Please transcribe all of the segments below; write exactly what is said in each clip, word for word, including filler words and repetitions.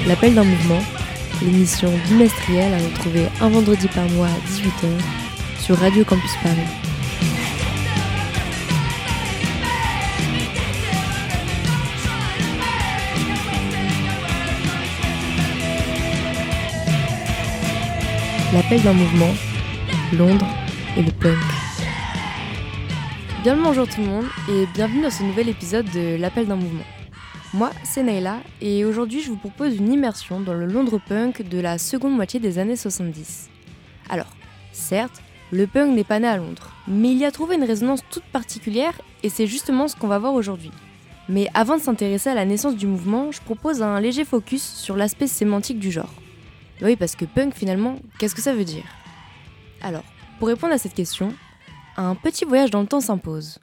L'appel d'un mouvement, l'émission bimestrielle à retrouver un vendredi par mois à dix-huit heures sur Radio Campus Paris. L'appel d'un mouvement, Londres et le punk. Bien le bonjour tout le monde et bienvenue dans ce nouvel épisode de L'appel d'un mouvement. Moi, c'est Naïla et aujourd'hui je vous propose une immersion dans le Londres punk de la seconde moitié des années soixante-dix. Alors, certes, le punk n'est pas né à Londres, mais il y a trouvé une résonance toute particulière et c'est justement ce qu'on va voir aujourd'hui. Mais avant de s'intéresser à la naissance du mouvement, je propose un léger focus sur l'aspect sémantique du genre. Oui, parce que punk finalement, qu'est-ce que ça veut dire ? Alors, pour répondre à cette question, un petit voyage dans le temps s'impose.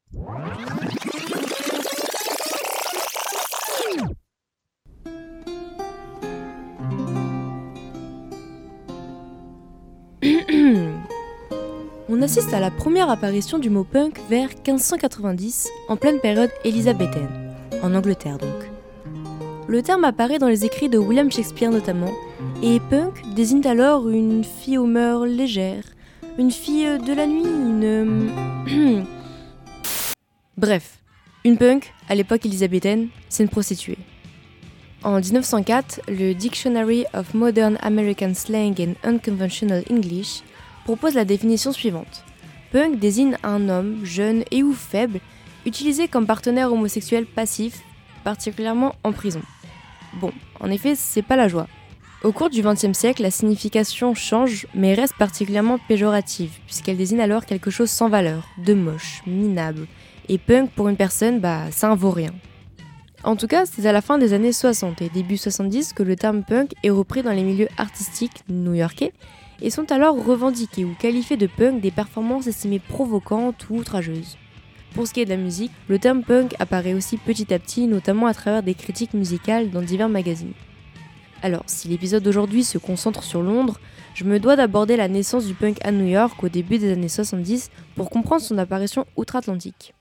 On assiste à la première apparition du mot punk vers quinze cent quatre-vingt-dix, en pleine période élisabéthaine, en Angleterre donc. Le terme apparaît dans les écrits de William Shakespeare notamment, et punk désigne alors une fille aux mœurs légères, une fille de la nuit, une... Bref, une punk, à l'époque élisabéthaine, c'est une prostituée. En dix-neuf cent quatre, le Dictionary of Modern American Slang and Unconventional English propose la définition suivante. Punk désigne un homme, jeune et ou faible, utilisé comme partenaire homosexuel passif, particulièrement en prison. Bon, en effet, c'est pas la joie. Au cours du vingtième siècle, la signification change, mais reste particulièrement péjorative, puisqu'elle désigne alors quelque chose sans valeur, de moche, minable. Et punk, pour une personne, bah, ça en vaut rien. En tout cas, c'est à la fin des années soixante et début soixante-dix que le terme punk est repris dans les milieux artistiques new-yorkais, et sont alors revendiqués ou qualifiés de punk des performances estimées provocantes ou outrageuses. Pour ce qui est de la musique, le terme punk apparaît aussi petit à petit, notamment à travers des critiques musicales dans divers magazines. Alors, si l'épisode d'aujourd'hui se concentre sur Londres, je me dois d'aborder la naissance du punk à New York au début des années soixante-dix pour comprendre son apparition outre-Atlantique.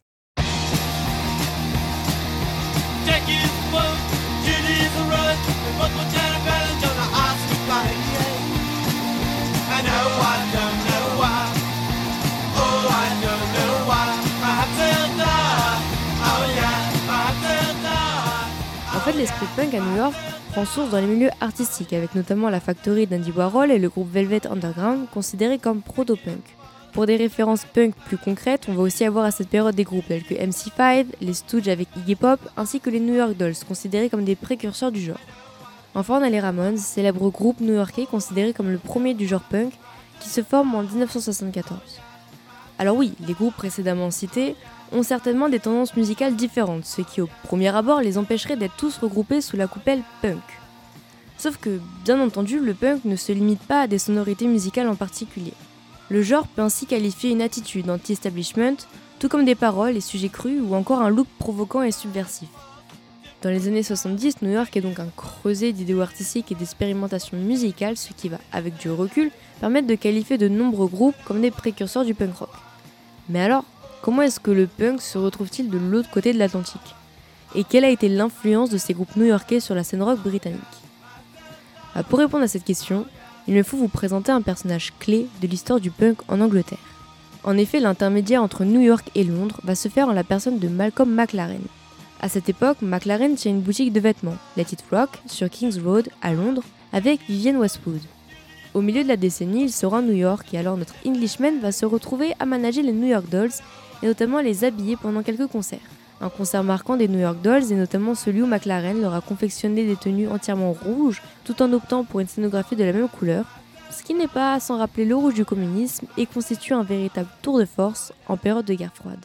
En fait, l'esprit punk à New York prend source dans les milieux artistiques, avec notamment la Factory d'Andy Warhol et le groupe Velvet Underground, considérés comme proto-punk. Pour des références punk plus concrètes, on va aussi avoir à cette période des groupes tels que M C cinq, les Stooges avec Iggy Pop, ainsi que les New York Dolls, considérés comme des précurseurs du genre. Enfin, on a les Ramones, célèbre groupe new-yorkais considéré comme le premier du genre punk, qui se forme en dix-neuf cent soixante-quatorze. Alors oui, les groupes précédemment cités ont certainement des tendances musicales différentes, ce qui au premier abord les empêcherait d'être tous regroupés sous la coupelle punk. Sauf que, bien entendu, le punk ne se limite pas à des sonorités musicales en particulier. Le genre peut ainsi qualifier une attitude anti-establishment, tout comme des paroles et sujets crus ou encore un look provoquant et subversif. Dans les années soixante-dix, New York est donc un creuset d'idéaux artistiques et d'expérimentation musicale, ce qui va, avec du recul, permettre de qualifier de nombreux groupes comme des précurseurs du punk rock. Mais alors, comment est-ce que le punk se retrouve-t-il de l'autre côté de l'Atlantique ? Et quelle a été l'influence de ces groupes new-yorkais sur la scène rock britannique ? bah Pour répondre à cette question, il me faut vous présenter un personnage clé de l'histoire du punk en Angleterre. En effet, l'intermédiaire entre New York et Londres va se faire en la personne de Malcolm McLaren. À cette époque, McLaren tient une boutique de vêtements, Let It Rock, sur King's Road, à Londres, avec Vivienne Westwood. Au milieu de la décennie, il se rend à New York et alors notre Englishman va se retrouver à manager les New York Dolls et notamment les habiller pendant quelques concerts. Un concert marquant des New York Dolls est notamment celui où McLaren leur a confectionné des tenues entièrement rouges tout en optant pour une scénographie de la même couleur, ce qui n'est pas sans rappeler le rouge du communisme et constitue un véritable tour de force en période de guerre froide.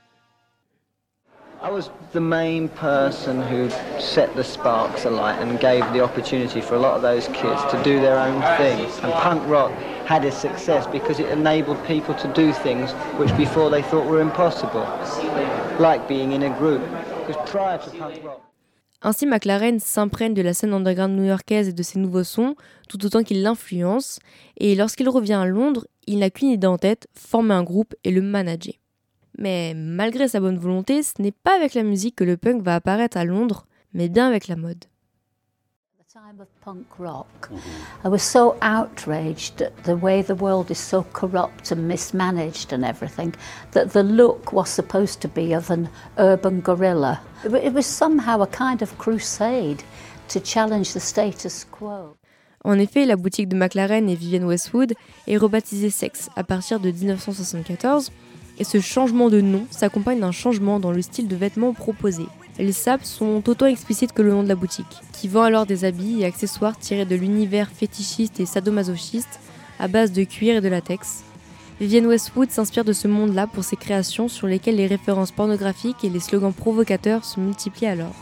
I was the main person who set the sparks alight and gave the opportunity for a lot of those kids to do their own thing. And punk rock had its success because it enabled people to do things which before they thought were impossible, like being in a group. Because prior to punk rock... Ainsi, McLaren s'imprègne de la scène underground new-yorkaise et de ses nouveaux sons, tout autant qu'il l'influence, et lorsqu'il revient à Londres, il n'a qu'une idée en tête, former un groupe et le manager. Mais malgré sa bonne volonté, ce n'est pas avec la musique que le punk va apparaître à Londres, mais bien avec la mode. Time of punk rock, I was so outraged at the way the world is so corrupt and mismanaged and everything, that the look was supposed to be of an urban guerrilla. It was somehow a kind of crusade to challenge the status quo. En effet, la boutique de McLaren et Vivienne Westwood est rebaptisée Sex à partir de dix-neuf cent soixante-quatorze, et ce changement de nom s'accompagne d'un changement dans le style de vêtements proposé. Les sapes sont autant explicites que le nom de la boutique, qui vend alors des habits et accessoires tirés de l'univers fétichiste et sadomasochiste à base de cuir et de latex. Vivienne Westwood s'inspire de ce monde-là pour ses créations sur lesquelles les références pornographiques et les slogans provocateurs se multiplient alors.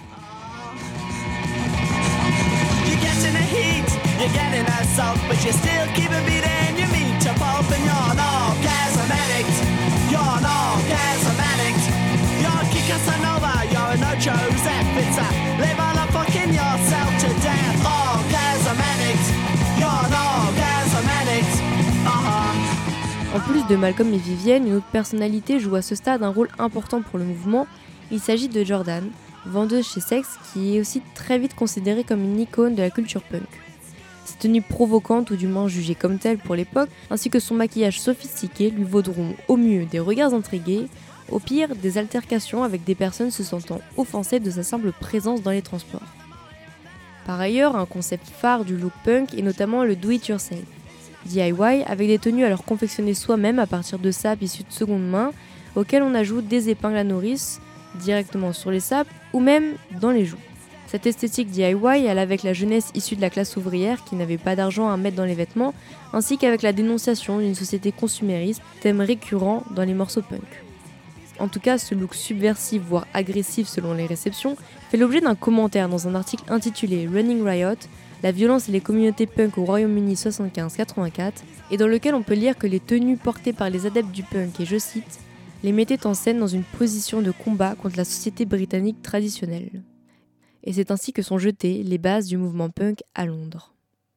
En plus de Malcolm et Vivienne, une autre personnalité joue à ce stade un rôle important pour le mouvement. Il s'agit de Jordan, vendeuse chez Sex, qui est aussi très vite considérée comme une icône de la culture punk. Ses tenues provocantes, ou du moins jugées comme telles pour l'époque, ainsi que son maquillage sophistiqué lui vaudront au mieux des regards intrigués, au pire des altercations avec des personnes se sentant offensées de sa simple présence dans les transports. Par ailleurs, un concept phare du look punk est notamment le do-it-yourself. D I Y avec des tenues alors confectionnées soi-même à partir de sapes issues de seconde main, auxquelles on ajoute des épingles à nourrice directement sur les sapes ou même dans les joues. Cette esthétique D I Y allait avec la jeunesse issue de la classe ouvrière qui n'avait pas d'argent à mettre dans les vêtements, ainsi qu'avec la dénonciation d'une société consumériste, thème récurrent dans les morceaux punk. En tout cas, ce look subversif, voire agressif selon les réceptions, fait l'objet d'un commentaire dans un article intitulé Running Riot, la violence et les communautés punk au Royaume-Uni soixante-quinze quatre-vingt-quatre, et dans lequel on peut lire que les tenues portées par les adeptes du punk, et je cite, les mettaient en scène dans une position de combat contre la société britannique traditionnelle. Et c'est ainsi que sont jetées les bases du mouvement punk à Londres.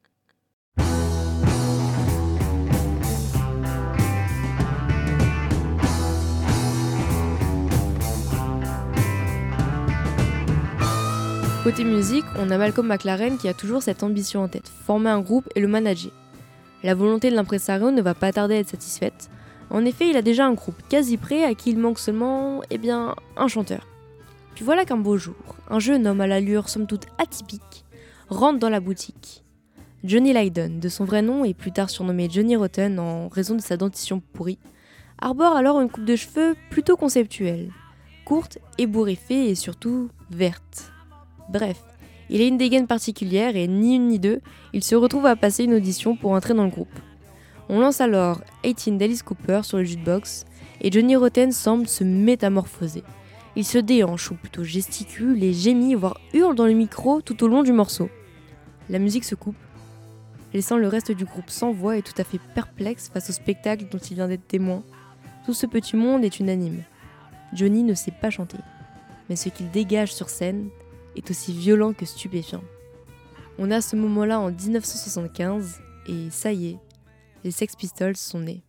Côté musique, on a Malcolm McLaren qui a toujours cette ambition en tête, former un groupe et le manager. La volonté de l'impresario ne va pas tarder à être satisfaite. En effet, il a déjà un groupe quasi prêt à qui il manque seulement, eh bien, un chanteur. Puis voilà qu'un beau jour, un jeune homme à l'allure somme toute atypique rentre dans la boutique. Johnny Lydon, de son vrai nom et plus tard surnommé Johnny Rotten en raison de sa dentition pourrie, arbore alors une coupe de cheveux plutôt conceptuelle, courte, ébouriffée et surtout verte. Bref, il a une dégaine particulière et ni une ni deux, il se retrouve à passer une audition pour entrer dans le groupe. On lance alors dix-huit d'Alice Cooper sur le jukebox et Johnny Rotten semble se métamorphoser. Il se déhanche ou plutôt gesticule et gémit voire hurle dans le micro tout au long du morceau. La musique se coupe, laissant le reste du groupe sans voix et tout à fait perplexe face au spectacle dont il vient d'être témoin. Tout ce petit monde est unanime. Johnny ne sait pas chanter, mais ce qu'il dégage sur scène est aussi violent que stupéfiant. On a ce moment-là en dix-neuf cent soixante-quinze et ça y est, les Sex Pistols sont nés.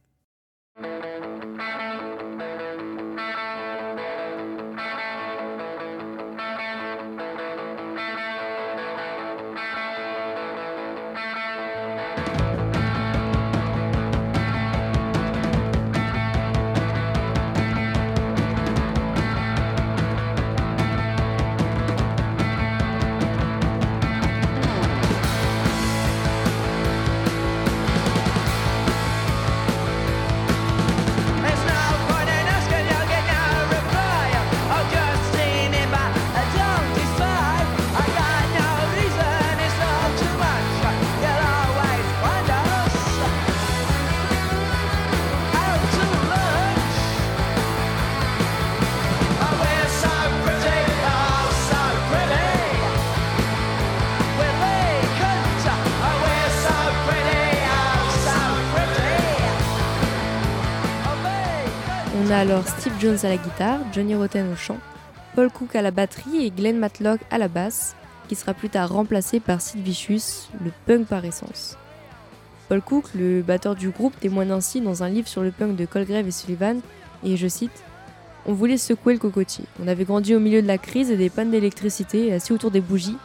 On a alors Steve Jones à la guitare, Johnny Rotten au chant, Paul Cook à la batterie et Glenn Matlock à la basse, qui sera plus tard remplacé par Sid Vicious, le punk par essence. Paul Cook, le batteur du groupe, témoigne ainsi dans un livre sur le punk de Colgrave et Sullivan, et je cite « On voulait secouer le cocotier. On avait grandi au milieu de la crise et des pannes d'électricité, assis autour des bougies,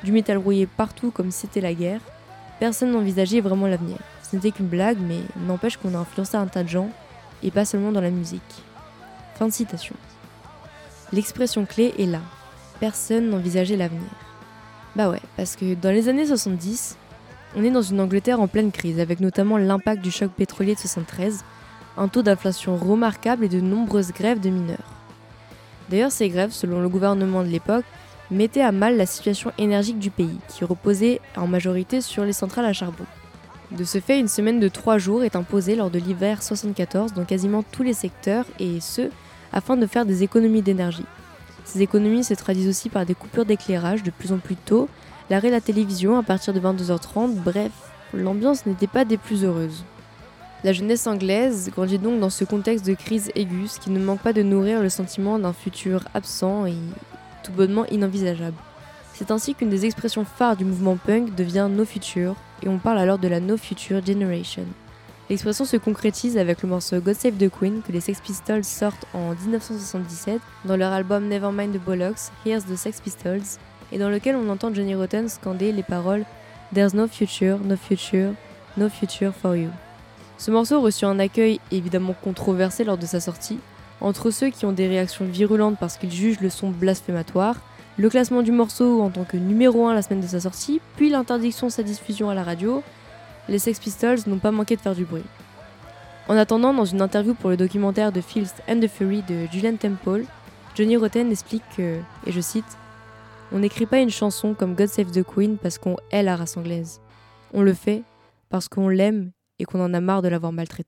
du métal rouillé partout comme si c'était la guerre, personne n'envisageait vraiment l'avenir. Ce n'était qu'une blague, mais n'empêche qu'on a influencé un tas de gens, et pas seulement dans la musique. Fin de citation. L'expression clé est là. Personne n'envisageait l'avenir. Bah ouais, parce que dans les années soixante-dix, on est dans une Angleterre en pleine crise, avec notamment l'impact du choc pétrolier de soixante-treize, un taux d'inflation remarquable et de nombreuses grèves de mineurs. D'ailleurs, ces grèves, selon le gouvernement de l'époque, mettaient à mal la situation énergique du pays, qui reposait en majorité sur les centrales à charbon. De ce fait, une semaine de trois jours est imposée lors de l'hiver soixante-quatorze dans quasiment tous les secteurs, et ce, afin de faire des économies d'énergie. Ces économies se traduisent aussi par des coupures d'éclairage de plus en plus tôt, l'arrêt de la télévision à partir de vingt-deux heures trente, bref, l'ambiance n'était pas des plus heureuses. La jeunesse anglaise grandit donc dans ce contexte de crise aiguë, ce qui ne manque pas de nourrir le sentiment d'un futur absent et tout bonnement inenvisageable. C'est ainsi qu'une des expressions phares du mouvement punk devient No Future, et on parle alors de la No Future Generation. L'expression se concrétise avec le morceau God Save the Queen que les Sex Pistols sortent en dix-neuf cent soixante-dix-sept dans leur album Nevermind the Bollocks, Here's the Sex Pistols, et dans lequel on entend Johnny Rotten scander les paroles There's no future, no future, no future for you. Ce morceau reçut un accueil évidemment controversé lors de sa sortie, entre ceux qui ont des réactions virulentes parce qu'ils jugent le son blasphématoire, le classement du morceau en tant que numéro un la semaine de sa sortie, puis l'interdiction de sa diffusion à la radio, les Sex Pistols n'ont pas manqué de faire du bruit. En attendant, dans une interview pour le documentaire The Filth and the Fury de Julian Temple, Johnny Rotten explique que, et je cite, « On n'écrit pas une chanson comme God Save the Queen parce qu'on hait la race anglaise. On le fait parce qu'on l'aime et qu'on en a marre de l'avoir maltraitée. »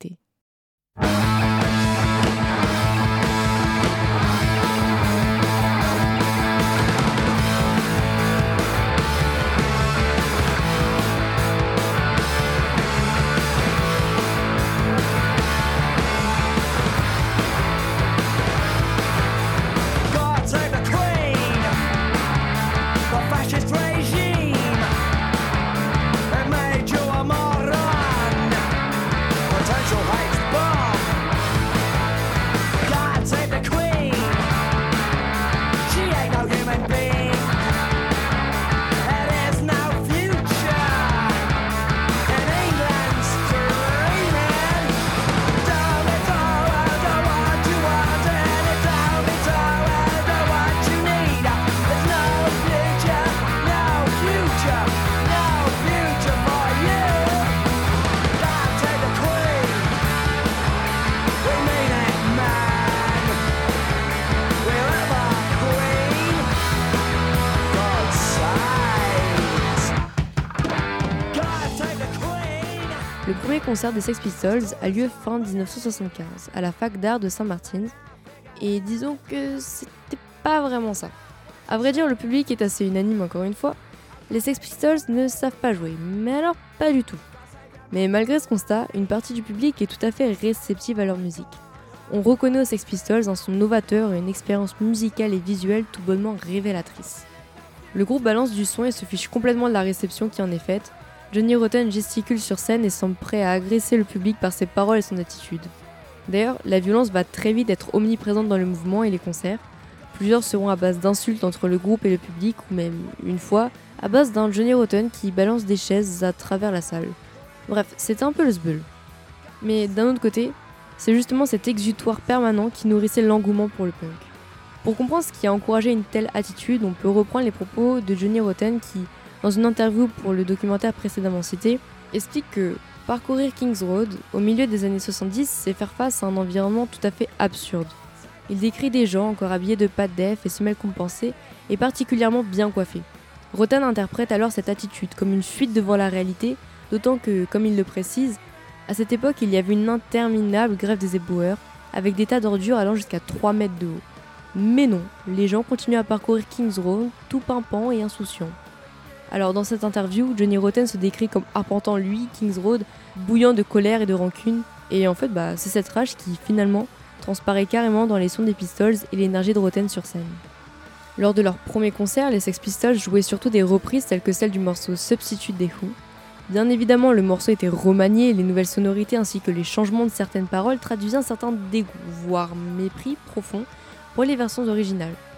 Le premier concert des Sex Pistols a lieu fin dix-neuf cent soixante-quinze, à la fac d'art de Saint-Martin, et disons que c'était pas vraiment ça. À vrai dire, le public est assez unanime encore une fois, les Sex Pistols ne savent pas jouer, mais alors pas du tout. Mais malgré ce constat, une partie du public est tout à fait réceptive à leur musique. On reconnaît aux Sex Pistols un son novateur et une expérience musicale et visuelle tout bonnement révélatrice. Le groupe balance du son et se fiche complètement de la réception qui en est faite. Johnny Rotten gesticule sur scène et semble prêt à agresser le public par ses paroles et son attitude. D'ailleurs, la violence va très vite être omniprésente dans le mouvement et les concerts. Plusieurs seront à base d'insultes entre le groupe et le public, ou même, une fois, à base d'un Johnny Rotten qui balance des chaises à travers la salle. Bref, c'était un peu le sbeul. Mais d'un autre côté, c'est justement cet exutoire permanent qui nourrissait l'engouement pour le punk. Pour comprendre ce qui a encouragé une telle attitude, on peut reprendre les propos de Johnny Rotten qui, dans une interview pour le documentaire précédemment cité, explique que parcourir King's Road au milieu des années soixante-dix, c'est faire face à un environnement tout à fait absurde. Il décrit des gens encore habillés de pâtes d'Ef et semelles compensées et particulièrement bien coiffés. Rotten interprète alors cette attitude comme une fuite devant la réalité, d'autant que, comme il le précise, à cette époque il y avait une interminable grève des éboueurs, avec des tas d'ordures allant jusqu'à trois mètres de haut. Mais non, les gens continuent à parcourir King's Road, tout pimpant et insouciant. Alors dans cette interview, Johnny Rotten se décrit comme arpentant lui, King's Road, bouillant de colère et de rancune, et en fait bah, c'est cette rage qui finalement transparaît carrément dans les sons des Pistols et l'énergie de Rotten sur scène. Lors de leur premier concert, les Sex Pistols jouaient surtout des reprises telles que celle du morceau Substitute des Who. Bien évidemment, le morceau était remanié et les nouvelles sonorités ainsi que les changements de certaines paroles traduisaient un certain dégoût, voire mépris profond pour les versions originales.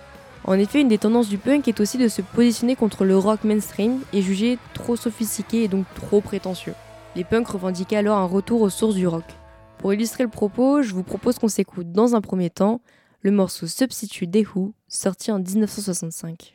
En effet, une des tendances du punk est aussi de se positionner contre le rock mainstream et jugé trop sophistiqué et donc trop prétentieux. Les punks revendiquaient alors un retour aux sources du rock. Pour illustrer le propos, je vous propose qu'on s'écoute dans un premier temps le morceau Substitute des Who, sorti en dix-neuf cent soixante-cinq.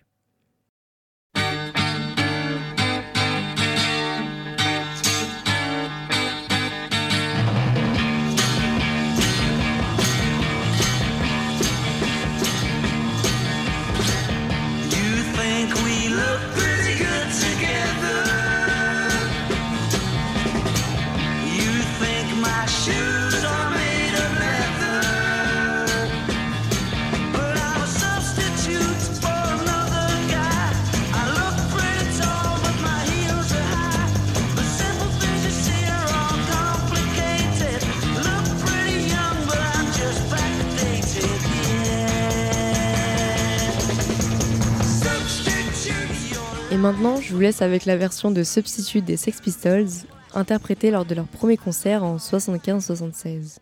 Et maintenant, je vous laisse avec la version de Substitute des Sex Pistols, interprétée lors de leur premier concert en soixante-quinze soixante-seize.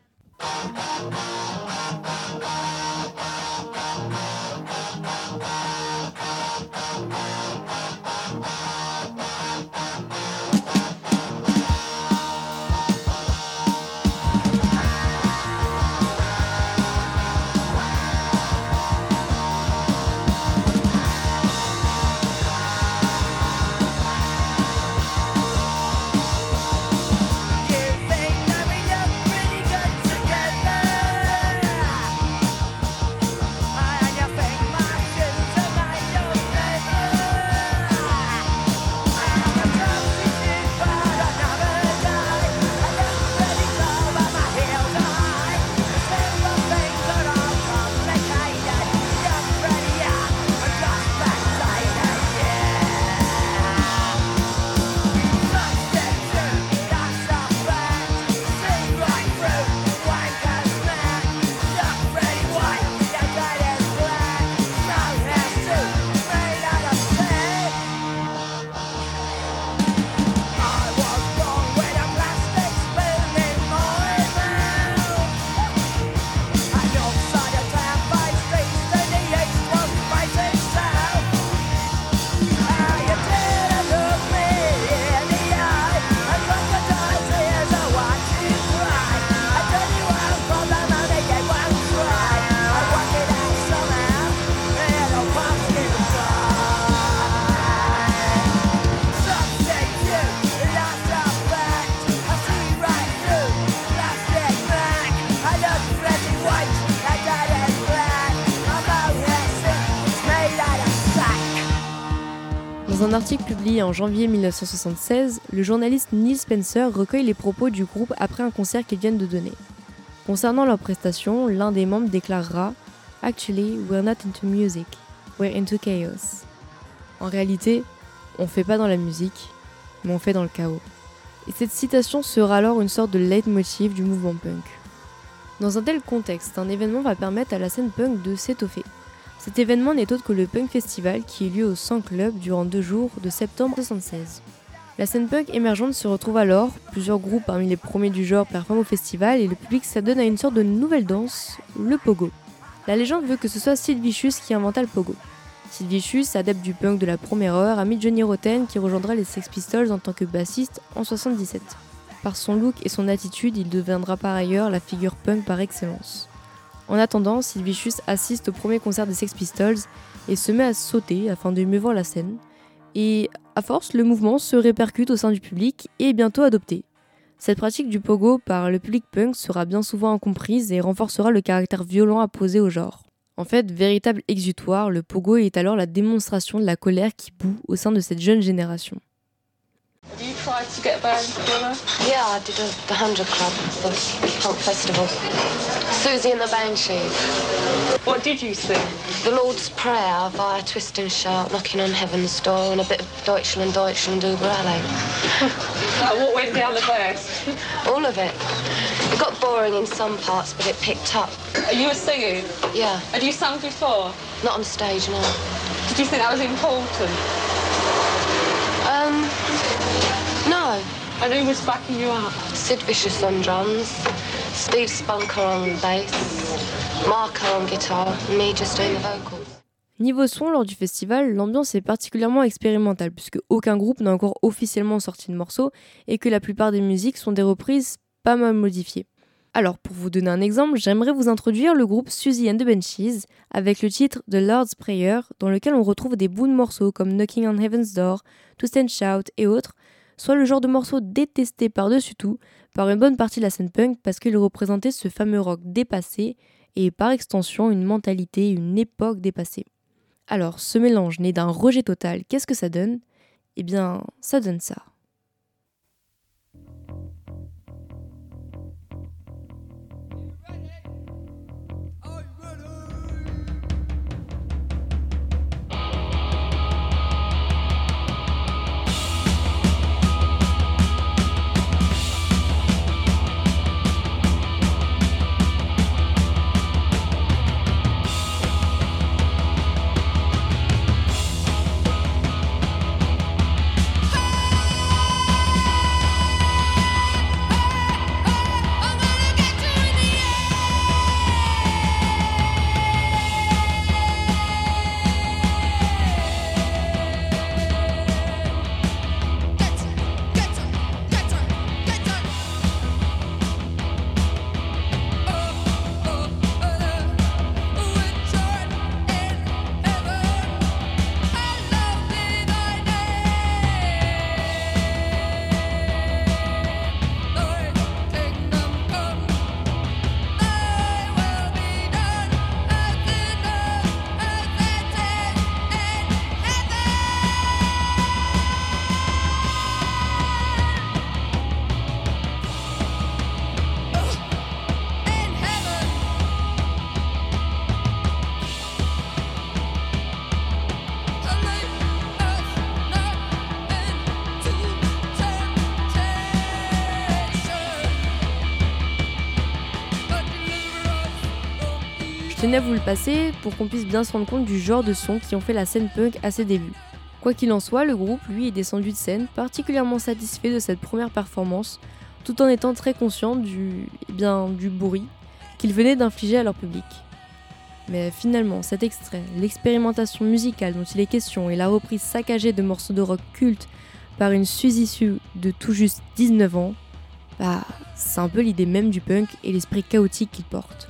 Dans un article publié en janvier mille neuf cent soixante-seize, le journaliste Neil Spencer recueille les propos du groupe après un concert qu'ils viennent de donner. Concernant leur prestation, l'un des membres déclarera « Actually, we're not into music, we're into chaos ». En réalité, on fait pas dans la musique, mais on fait dans le chaos. Et cette citation sera alors une sorte de leitmotiv du mouvement punk. Dans un tel contexte, un événement va permettre à la scène punk de s'étoffer. Cet événement n'est autre que le Punk Festival qui eut lieu au cent Club durant deux jours de septembre soixante-seize. La scène punk émergente se retrouve alors, plusieurs groupes parmi les premiers du genre performent au festival et le public s'adonne à une sorte de nouvelle danse, le pogo. La légende veut que ce soit Sid Vicious qui inventa le pogo. Sid Vicious, adepte du punk de la première heure, ami de Johnny Rotten qui rejoindra les Sex Pistols en tant que bassiste en soixante-dix-sept. Par son look et son attitude, il deviendra par ailleurs la figure punk par excellence. En attendant, Sid Vicious assiste au premier concert des Sex Pistols et se met à sauter afin de mieux voir la scène. Et à force, le mouvement se répercute au sein du public et est bientôt adopté. Cette pratique du pogo par le public punk sera bien souvent incomprise et renforcera le caractère violent apposé au genre. En fait, véritable exutoire, le pogo est alors la démonstration de la colère qui bout au sein de cette jeune génération. Have you tried to get a band together? Yeah, I did a, the Hundred Club, the punk festival. Susie and the Banshees. What did you sing? The Lord's Prayer via Twist and Shout, Knocking on Heaven's Door, and a bit of Deutschland, Deutschland, Uber Alley. Like, what went down the best? All of it. It got boring in some parts, but it picked up. Are you a singing? Yeah. Had you sung before? Not on stage, no. Did you think that was important? Um, no. And who was backing you up? Sid Vicious on drums, Steve Spunker on bass, Marco on guitar, and me just doing the vocals. Niveau son, lors du festival, l'ambiance est particulièrement expérimentale puisque aucun groupe n'a encore officiellement sorti de morceau et que la plupart des musiques sont des reprises pas mal modifiées. Alors, pour vous donner un exemple, j'aimerais vous introduire le groupe Susie and the Banshees avec le titre The Lord's Prayer, dans lequel on retrouve des bouts de morceaux comme Knocking on Heaven's Door, To Stand Shout et autres, soit le genre de morceaux détestés par-dessus tout par une bonne partie de la scène punk parce qu'il représentait ce fameux rock dépassé et par extension une mentalité, une époque dépassée. Alors, ce mélange né d'un rejet total, qu'est-ce que ça donne ? Eh bien, ça donne ça. Je tenais à vous le passer pour qu'on puisse bien se rendre compte du genre de sons qui ont fait la scène punk à ses débuts. Quoi qu'il en soit, le groupe, lui, est descendu de scène, particulièrement satisfait de cette première performance, tout en étant très conscient du, eh bien, du bruit qu'ils venaient d'infliger à leur public. Mais finalement, cet extrait, l'expérimentation musicale dont il est question et la reprise saccagée de morceaux de rock cultes par une Suzy Sue de tout juste dix-neuf ans, bah, c'est un peu l'idée même du punk et l'esprit chaotique qu'il porte.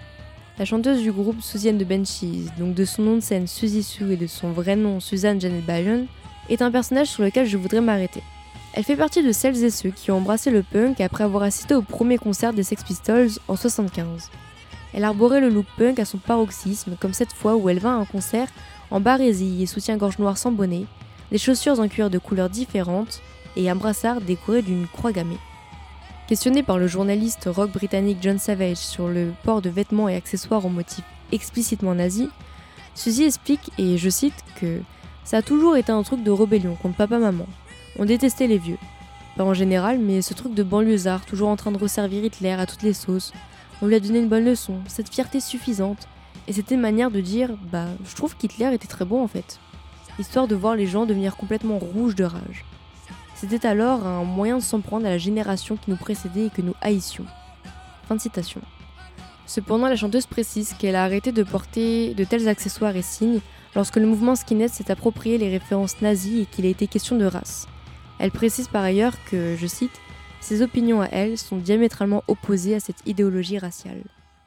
La chanteuse du groupe Susie and the Banshees, donc de son nom de scène Suzy Sue et de son vrai nom Suzanne Janet Byron, est un personnage sur lequel je voudrais m'arrêter. Elle fait partie de celles et ceux qui ont embrassé le punk après avoir assisté au premier concert des Sex Pistols en soixante-quinze. Elle arborait le look punk à son paroxysme, comme cette fois où elle vint à un concert en barésie et soutien-gorge noir sans bonnet, des chaussures en cuir de couleurs différentes et un brassard décoré d'une croix gammée. Questionnée par le journaliste rock britannique John Savage sur le port de vêtements et accessoires en motifs explicitement nazis, Suzy explique, et je cite, que ça a toujours été un truc de rébellion contre papa-maman. On détestait les vieux. Pas en général, mais ce truc de banlieusard, toujours en train de resservir Hitler à toutes les sauces. On lui a donné une bonne leçon, cette fierté suffisante. Et c'était une manière de dire, bah, je trouve qu'Hitler était très bon en fait. Histoire de voir les gens devenir complètement rouges de rage. C'était alors un moyen de s'en prendre à la génération qui nous précédait et que nous haïssions. Fin de citation. Cependant, la chanteuse précise qu'elle a arrêté de porter de tels accessoires et signes lorsque le mouvement skinhead s'est approprié les références nazies et qu'il a été question de race. Elle précise par ailleurs que, je cite, ses opinions à elle sont diamétralement opposées à cette idéologie raciale.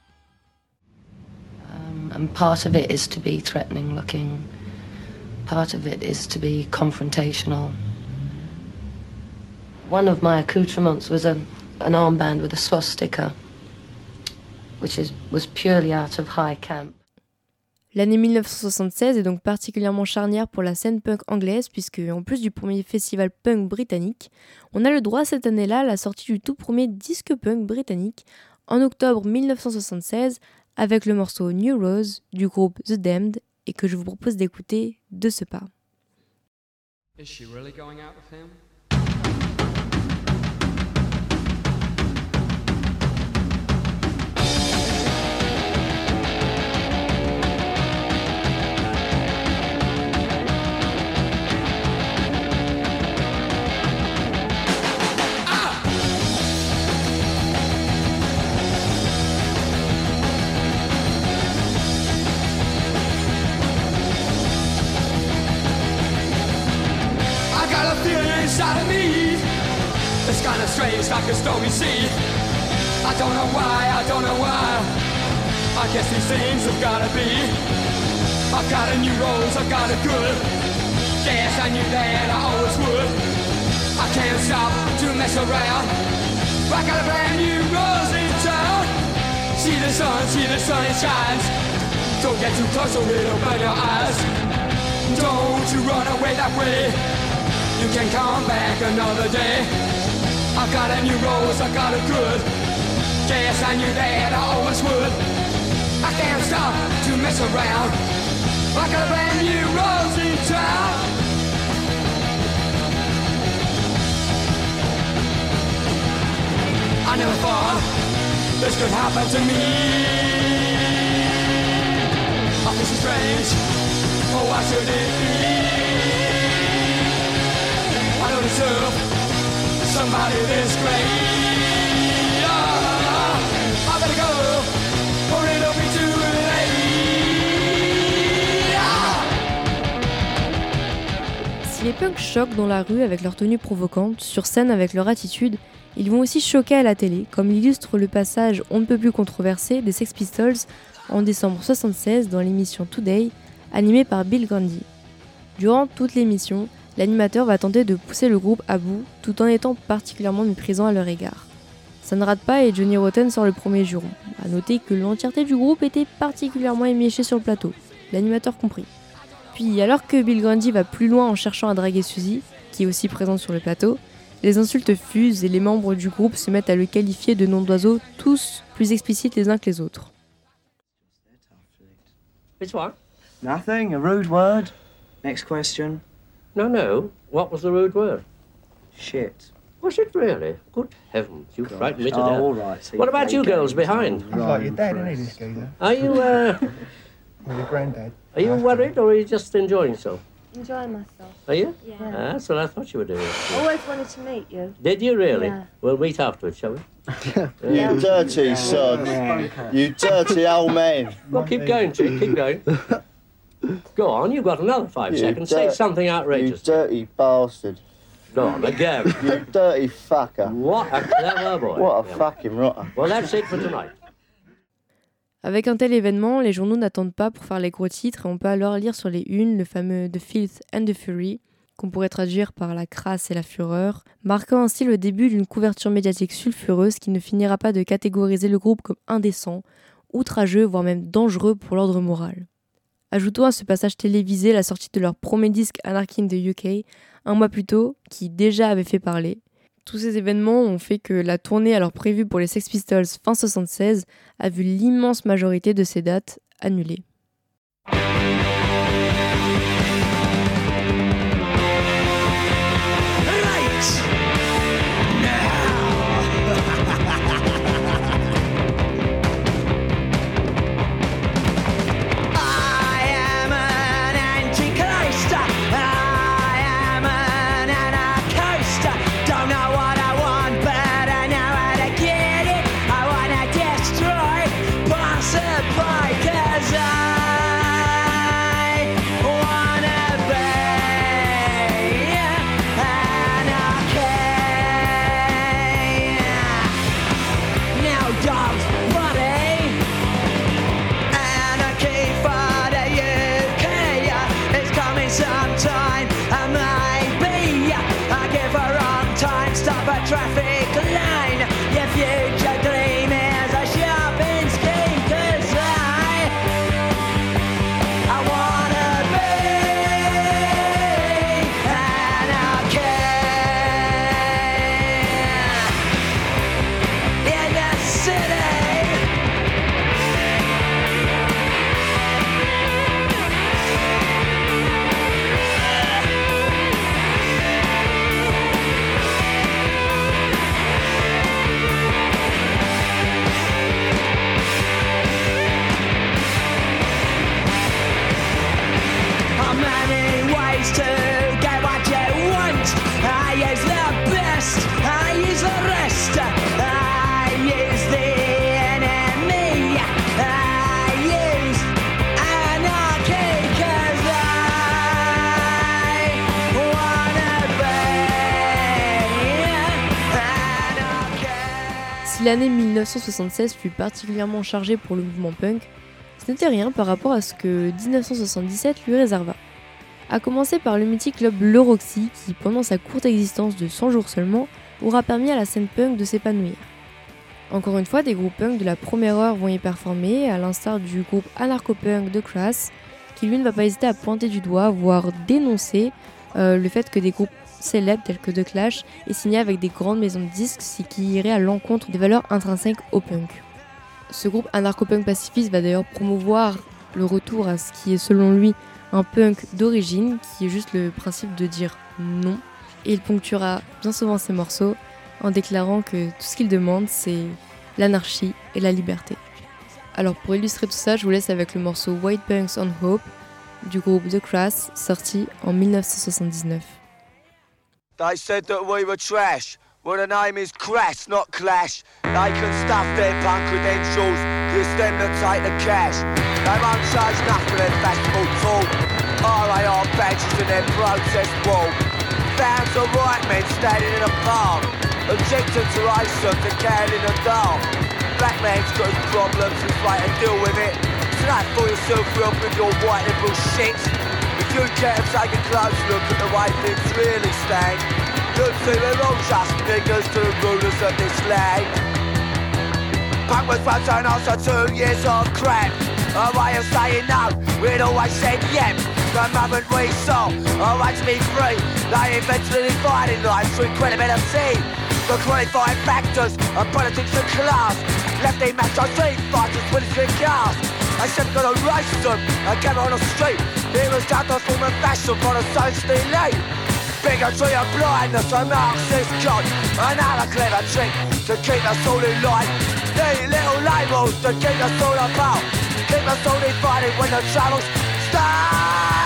Um, and part of it is to be threatening looking. Part of it is to be confrontational. One of my accoutrements was a, an armband with a swastika, which is, was purely out of high camp. L'année mille neuf cent soixante-seize est donc particulièrement charnière pour la scène punk anglaise puisque, en plus du premier festival punk britannique, on a le droit cette année-là à la sortie du tout premier disque punk britannique en octobre mille neuf cent soixante-seize avec le morceau New Rose du groupe The Damned et que je vous propose d'écouter de ce pas. Is she really going out with him? kinda strange, like a stormy sea. I don't know why, I don't know why. I guess these things have gotta be. I've got a new rose, I've got a good. Yes, I knew that I always would. I can't stop to mess around. I got a brand new rose in town. See the sun, see the sun, it shines. Don't get too close or it'll burn your eyes. Don't you run away that way. You can come back another day. I got a new rose, I got a good. Yes, I knew that I always would. I can't stop to mess around. I got a brand new rose in town. I never thought this could happen to me. I feel so strange. Oh, why should it be? I don't deserve somebody this great. Oh, I better go, or it'll be too late. Si les punks choquent dans la rue avec leur tenue provocante, sur scène avec leur attitude, ils vont aussi choquer à la télé, comme l'illustre le passage on ne peut plus controversé des Sex Pistols en décembre soixante-seize dans l'émission Today, animée par Bill Grundy. Durant toute l'émission, l'animateur va tenter de pousser le groupe à bout tout en étant particulièrement méprisant à leur égard. Ça ne rate pas et Johnny Rotten sort le premier juron. A noter que l'entièreté du groupe était particulièrement éméchée sur le plateau, l'animateur compris. Puis alors que Bill Grundy va plus loin en cherchant à draguer Suzy, qui est aussi présente sur le plateau, les insultes fusent et les membres du groupe se mettent à le qualifier de noms d'oiseaux, tous plus explicites les uns que les autres. It's what? Nothing, a rude word. Next question. No, no. What was the rude word? Shit. Was it really? Good heavens, you frightened me to Oh, death. all right. So What you about play you girls games. behind? He's like your dad, isn't he, this geezer? Are you, uh, Or your granddad? are you worried or are you just enjoying yourself? Enjoying myself. Are you? Yeah. Ah, that's what I thought you were doing. I always wanted to meet you. Did you really? Yeah. We'll meet afterwards, shall we? You dirty sod. You dirty old man. Well, keep going, Chick, keep going. Go on, you've got another five You seconds. Say dirt- something You outrageous. dirty bastard. Go on, again. You dirty fucker. What a clever boy. What a Yeah. fucking rotter. Well, that's it for tonight. Avec un tel événement, les journaux n'attendent pas pour faire les gros titres et on peut alors lire sur les unes le fameux The Filth and the Fury, qu'on pourrait traduire par la crasse et la fureur, marquant ainsi le début d'une couverture médiatique sulfureuse qui ne finira pas de catégoriser le groupe comme indécent, outrageux, voire même dangereux pour l'ordre moral. Ajoutons à ce passage télévisé la sortie de leur premier disque Anarchy in the U K, un mois plus tôt, qui déjà avait fait parler. Tous ces événements ont fait que la tournée alors prévue pour les Sex Pistols fin soixante-seize a vu l'immense majorité de ces dates annulées. Cause I l'année mille neuf cent soixante-seize fut particulièrement chargée pour le mouvement punk, ce n'était rien par rapport à ce que dix-neuf cent soixante-dix-sept lui réserva. À commencer par le mythique club Le Roxy qui, pendant sa courte existence de cent jours seulement, aura permis à la scène punk de s'épanouir. Encore une fois, des groupes punk de la première heure vont y performer, à l'instar du groupe anarcho-punk de Crass, qui lui ne va pas hésiter à pointer du doigt, voire dénoncer euh, le fait que des groupes célèbres tels que The Clash aient signé avec des grandes maisons de disques, ce qui irait à l'encontre des valeurs intrinsèques au punk. Ce groupe anarcho-punk pacifiste va d'ailleurs promouvoir le retour à ce qui est selon lui un punk d'origine, qui est juste le principe de dire non, et il ponctuera bien souvent ses morceaux en déclarant que tout ce qu'il demande c'est l'anarchie et la liberté. Alors pour illustrer tout ça, je vous laisse avec le morceau White Punks on Hope du groupe The Crass, sorti en mille neuf cent soixante-dix-neuf. They said that we were trash. Well, the name is Crass, not Clash. They can stuff their punk credentials, it's them that take the cash. They won't charge nothing at festival talk. R A R badges in their protest wall. Thousands of white men standing in a park, objecting to racism, decaying in the dark. Black man's got his problems, he's right to deal with it. So don't fool yourself up with your white liberal shit. If you care to take a close look at the way things really stand, you'll see we're all just niggers to the rulers of this land. Punk was once an answer two years of crap. A way of saying no, we'd always said yep. The moment we saw a right to be free, they invented the dividing line through credibility. The qualifying factors of politics and class left the macho street fighters with his cars. I said got a racism, I came on the street. It was just a form of fashion for the society elite. Bigotry and blindness, a Marxist god. Another clever trick to keep us all in line. These little labels to keep us all apart. Keep us all divided when the troubles start.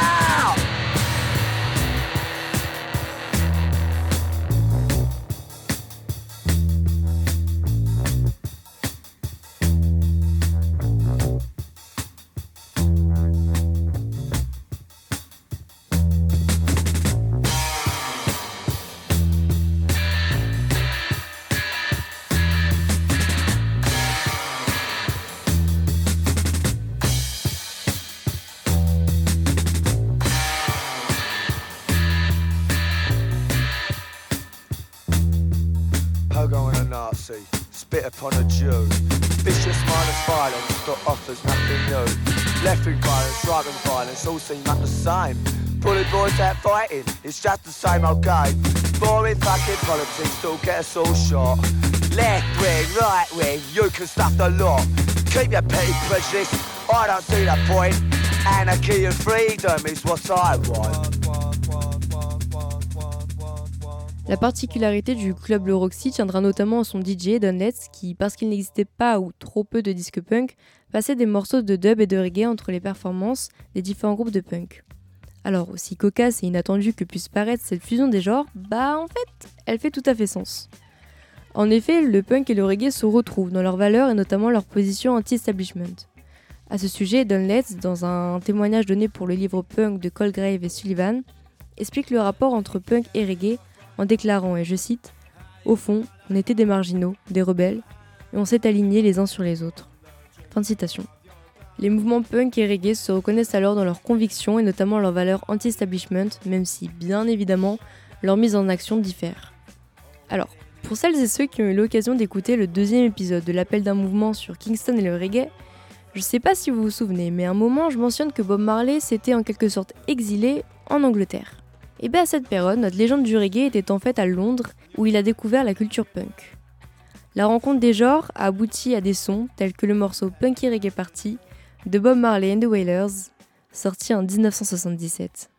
Spit upon a Jew. Vicious minus violence that offers nothing new. Left-wing violence, right-wing violence all seem like the same. Pulling boys out fighting, it's just the same old game. Boring fucking politics still get us all shot. Left-wing, right-wing, you can stuff the lot. Keep your petty prejudice, I don't see the point. Anarchy and freedom is what I want. La particularité du club Le Roxy tiendra notamment à son D J Don Letts qui, parce qu'il n'existait pas ou trop peu de disques punk, passait des morceaux de dub et de reggae entre les performances des différents groupes de punk. Alors, aussi cocasse et inattendue que puisse paraître cette fusion des genres, bah en fait, elle fait tout à fait sens. En effet, le punk et le reggae se retrouvent dans leurs valeurs et notamment leur position anti-establishment. À ce sujet, Don Letts, dans un témoignage donné pour le livre Punk de Colgrave et Sullivan, explique le rapport entre punk et reggae en déclarant, et je cite, « Au fond, on était des marginaux, des rebelles, et on s'est alignés les uns sur les autres. » Fin de citation. Les mouvements punk et reggae se reconnaissent alors dans leurs convictions et notamment leurs valeurs anti-establishment, même si, bien évidemment, leur mise en action diffère. Alors, pour celles et ceux qui ont eu l'occasion d'écouter le deuxième épisode de l'appel d'un mouvement sur Kingston et le reggae, je sais pas si vous vous souvenez, mais à un moment je mentionne que Bob Marley s'était en quelque sorte exilé en Angleterre. Et bien à cette période, notre légende du reggae était en fait à Londres, où il a découvert la culture punk. La rencontre des genres a abouti à des sons tels que le morceau Punky Reggae Party de Bob Marley and the Wailers, sorti en dix-neuf cent soixante-dix-sept.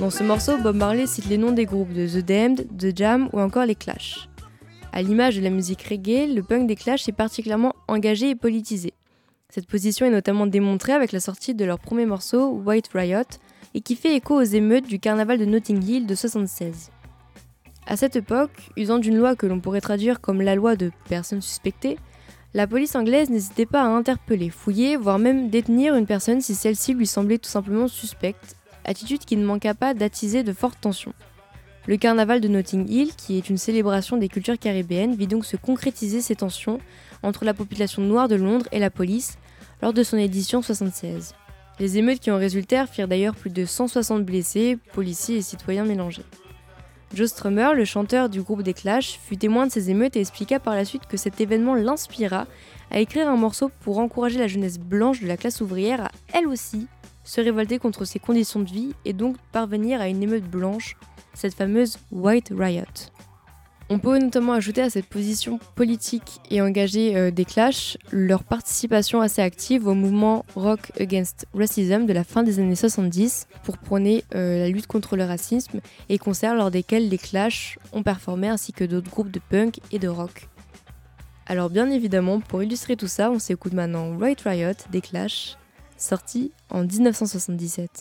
Dans ce morceau, Bob Marley cite les noms des groupes de The Damned, The Jam ou encore les Clash. À l'image de la musique reggae, le punk des Clash est particulièrement engagé et politisé. Cette position est notamment démontrée avec la sortie de leur premier morceau, White Riot, et qui fait écho aux émeutes du carnaval de Notting Hill de soixante-seize. À cette époque, usant d'une loi que l'on pourrait traduire comme la loi de personnes suspectées, la police anglaise n'hésitait pas à interpeller, fouiller, voire même détenir une personne si celle-ci lui semblait tout simplement suspecte, attitude qui ne manqua pas d'attiser de fortes tensions. Le carnaval de Notting Hill, qui est une célébration des cultures caribéennes, vit donc se concrétiser ces tensions entre la population noire de Londres et la police lors de son édition soixante-seize. Les émeutes qui en résultèrent firent d'ailleurs plus de cent soixante blessés, policiers et citoyens mélangés. Joe Strummer, le chanteur du groupe des Clash, fut témoin de ces émeutes et expliqua par la suite que cet événement l'inspira à écrire un morceau pour encourager la jeunesse blanche de la classe ouvrière à, elle aussi, se révolter contre ses conditions de vie et donc parvenir à une émeute blanche, cette fameuse White Riot. On peut notamment ajouter à cette position politique et engagée euh, des Clash leur participation assez active au mouvement Rock Against Racism de la fin des années soixante-dix pour prôner euh, la lutte contre le racisme et concerts lors desquels les Clash ont performé ainsi que d'autres groupes de punk et de rock. Alors bien évidemment, pour illustrer tout ça, on s'écoute maintenant White Riot des Clash, sorti en dix-neuf cent soixante-dix-sept.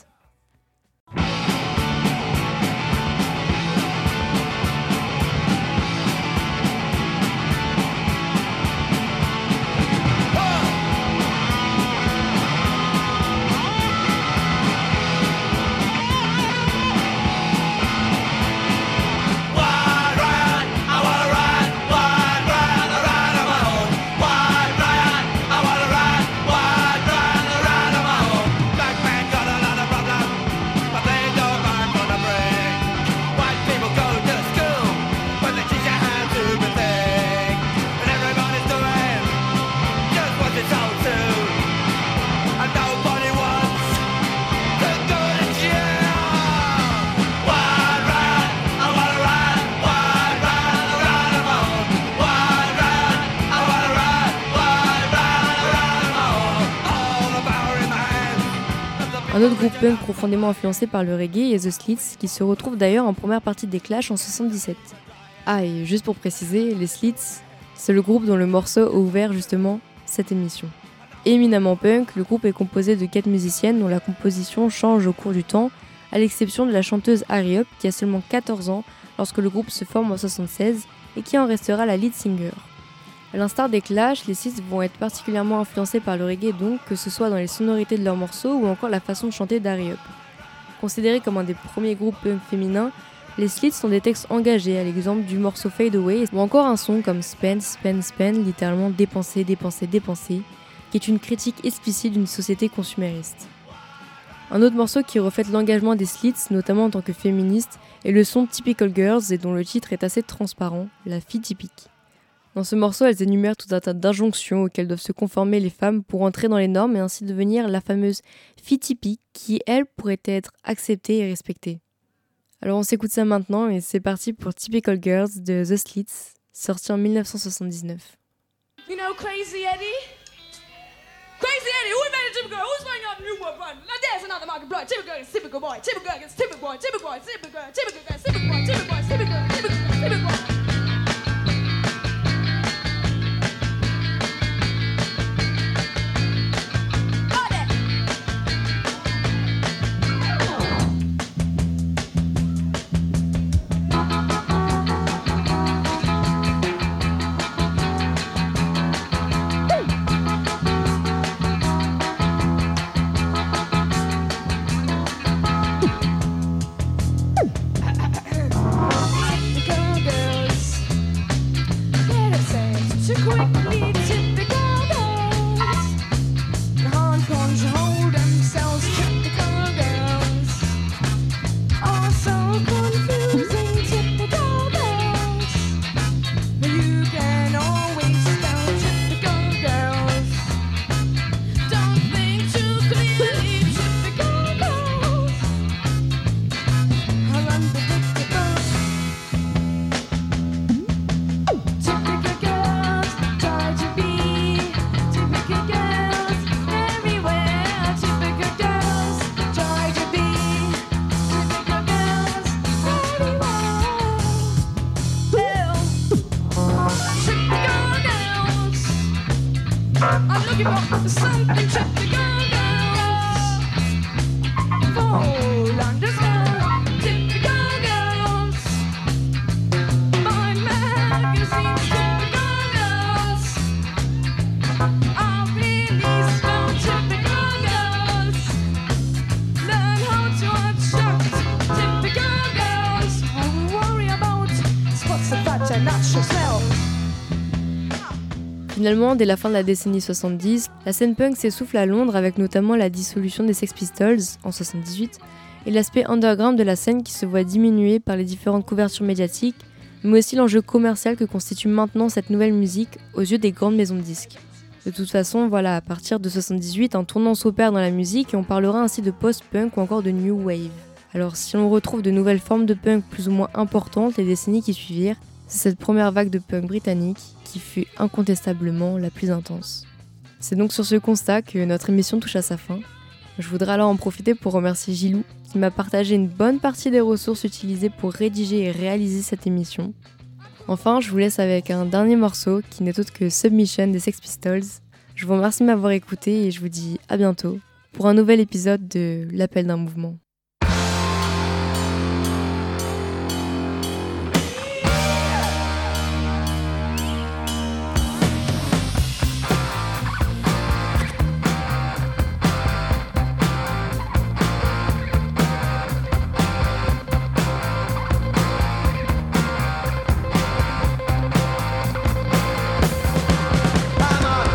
Un autre groupe punk profondément influencé par le reggae est The Slits, qui se retrouve d'ailleurs en première partie des Clash en soixante-dix-sept. Ah, et juste pour préciser, les Slits, c'est le groupe dont le morceau a ouvert justement cette émission. Éminemment punk, le groupe est composé de quatre musiciennes dont la composition change au cours du temps, à l'exception de la chanteuse Harry Up qui a seulement quatorze ans lorsque le groupe se forme en soixante-seize et qui en restera la lead singer. À l'instar des Clash, les Slits vont être particulièrement influencés par le reggae donc, que ce soit dans les sonorités de leurs morceaux ou encore la façon de chanter d'Harry Up. Considérés comme un des premiers groupes punk féminins, les Slits ont des textes engagés, à l'exemple du morceau Fade Away, ou encore un son comme Spend, Spend, Spend, littéralement dépenser, dépenser, dépenser, qui est une critique explicite d'une société consumériste. Un autre morceau qui reflète l'engagement des Slits, notamment en tant que féministes, est le son Typical Girls et dont le titre est assez transparent, la fille typique. Dans ce morceau, elles énumèrent tout un tas d'injonctions auxquelles doivent se conformer les femmes pour entrer dans les normes et ainsi devenir la fameuse fille typique qui, elle, pourrait être acceptée et respectée. Alors on s'écoute ça maintenant et c'est parti pour Typical Girls de The Slits, sorti en dix-neuf cent soixante-dix-neuf. You know Crazy Eddie? Crazy Eddie, who invented typical girl? Who's playing out the new boy run? Now dancing out the market blood. Typical girl is typical boy. Typical girl is typical boy. Typical boy, typical girl. Typical girl, typical boy. Typical boy, typical girl. Typical girl, typical boy. I'm looking for something typical girls. Fall under spell, typical girls. My magazine, typical girls. I really spell typical girls. Learn how to attract typical girls. Don't worry about spots of fat and natural self. Finalement, dès la fin de la décennie soixante-dix, la scène punk s'essouffle à Londres avec notamment la dissolution des Sex Pistols en soixante-dix-huit et l'aspect underground de la scène qui se voit diminué par les différentes couvertures médiatiques, mais aussi l'enjeu commercial que constitue maintenant cette nouvelle musique aux yeux des grandes maisons de disques. De toute façon, voilà, à partir de soixante-dix-huit, un tournant s'opère dans la musique et on parlera ainsi de post-punk ou encore de new wave. Alors si on retrouve de nouvelles formes de punk plus ou moins importantes les décennies qui suivirent, c'est cette première vague de punk britannique qui fut incontestablement la plus intense. C'est donc sur ce constat que notre émission touche à sa fin. Je voudrais alors en profiter pour remercier Gilou qui m'a partagé une bonne partie des ressources utilisées pour rédiger et réaliser cette émission. Enfin, je vous laisse avec un dernier morceau qui n'est autre que Submission des Sex Pistols. Je vous remercie de m'avoir écouté et je vous dis à bientôt pour un nouvel épisode de L'appel d'un mouvement.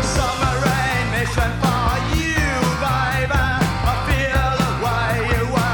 Submarine mission for you, baby. I feel the way you are.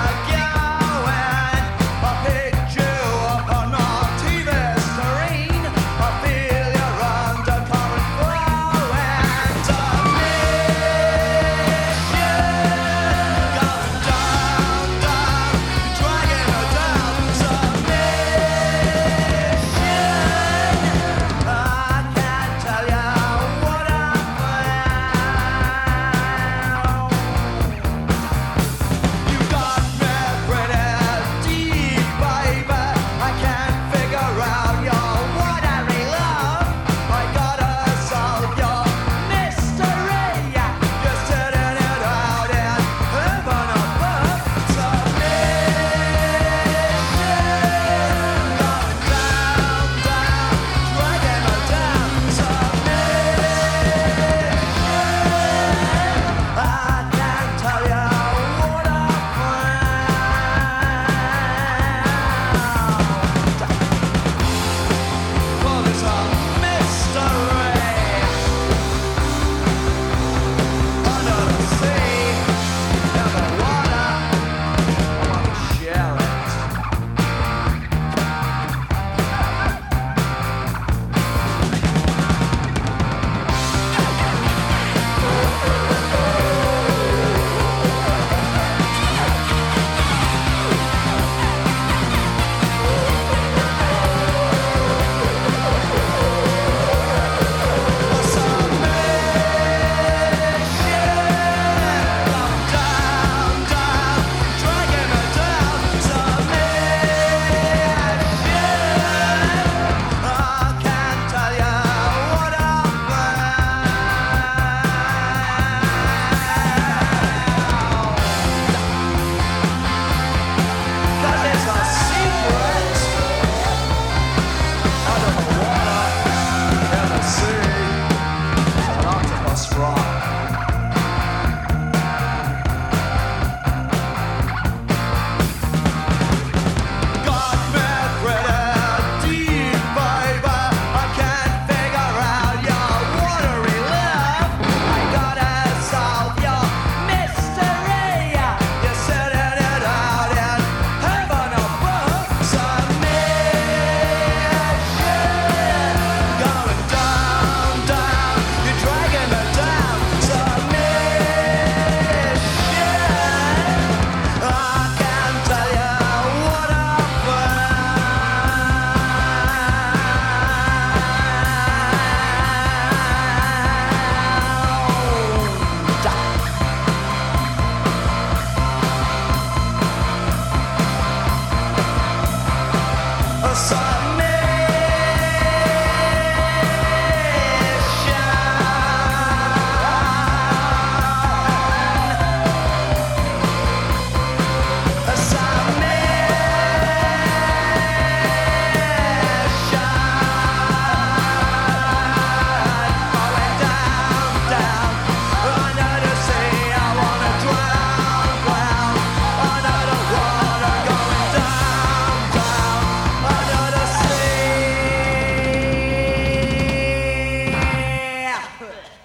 it.